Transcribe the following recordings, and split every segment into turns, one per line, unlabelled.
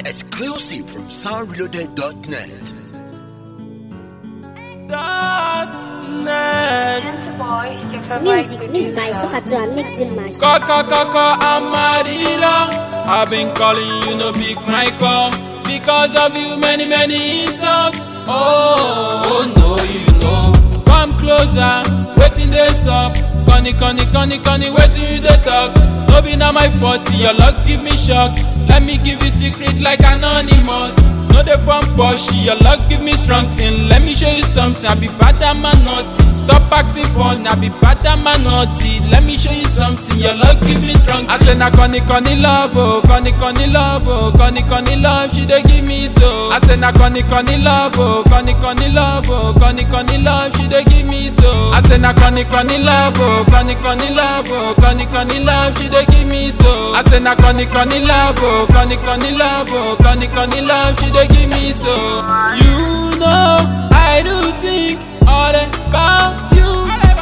Exclusive from soundreloaded.net.
Gentle boy, your favorite
Music mixed by
producer.
Sokatu Mixing Machine.
Kaka, I'm marida. I've been calling you, no pick my call. Because of you, many insults. Oh no, you know. Come closer, waiting this up. Connie, waiting you the talk. No be now my fault, your luck give me shock. Let me give you secret like anonymous. No dey from Porsche, your luck give me strong thing. Let me show you something, I be bad and man naughty. Stop acting fun, I be bad and man naughty. Let me show you something, your luck give me strong thing. I say na Connie love, oh, Connie love, oh, Connie love, she dey give me so. I say na Connie love, oh, Connie love, oh, Connie love, she dey give me so. I say na Connie love, oh, Connie love, oh, Connie love, she dey give me so. I say na Connie love, oh, Connie love, oh, Connie love, she dey give me so. You know I do think all about you.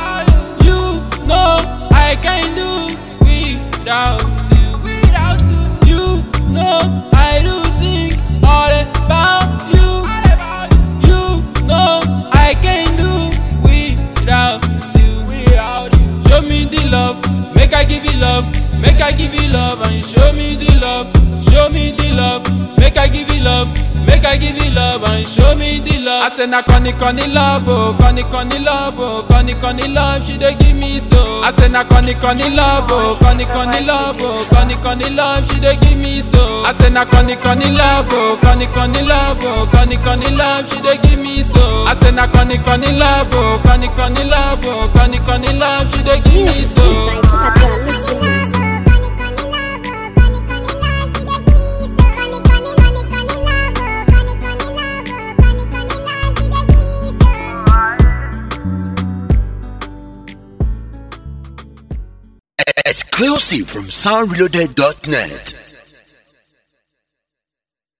You know I can do without you. You know I do think all about you. You know I can do without you. Show me the love, make I give you love, make I give you love, and show me the love, show me the love, make I give you love, make I give you love, and show me the love. I say na Connie love, oh, Connie love, oh, Connie love, she dey give me so. I say na Connie love, oh, Connie love, oh, Connie love, she dey give me so. I say na Connie love, oh, Connie love, oh, Connie love, she dey give me so. I say na Connie love, oh, Connie love, oh, Connie love, she dey give me
Music
so.
mixed by Sokatu Mixing Machine.
Exclusive from soundreloaded.net.